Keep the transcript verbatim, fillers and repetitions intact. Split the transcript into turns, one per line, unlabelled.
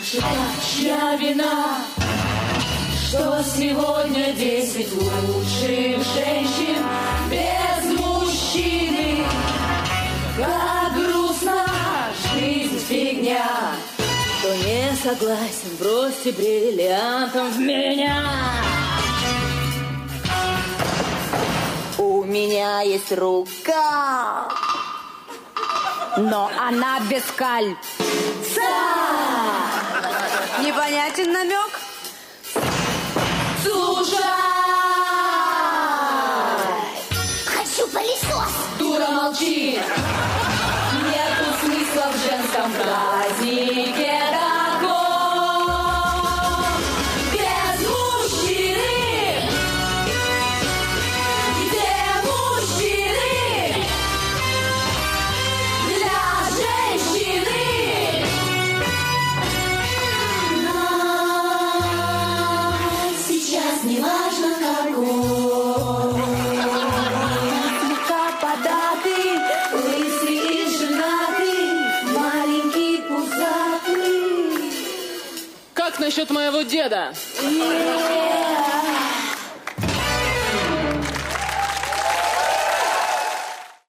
Чья вина, что сегодня десять лучших женщин без мужчины? Как грустно, жизнь фигня. Кто не согласен, бросьте бриллиантом в меня. У меня есть рука, но она без кольца.
Непонятен намек?
Слушай!
Хочу пылесос!
Дура, молчи! Нету смысла в женском празднике таком. Без мужчины! Где мужчины? Для женщины! Нам сейчас не важно какой. Слегка податый, лысый и женатый, маленький пузатый.
Как насчет моего деда?
Yeah.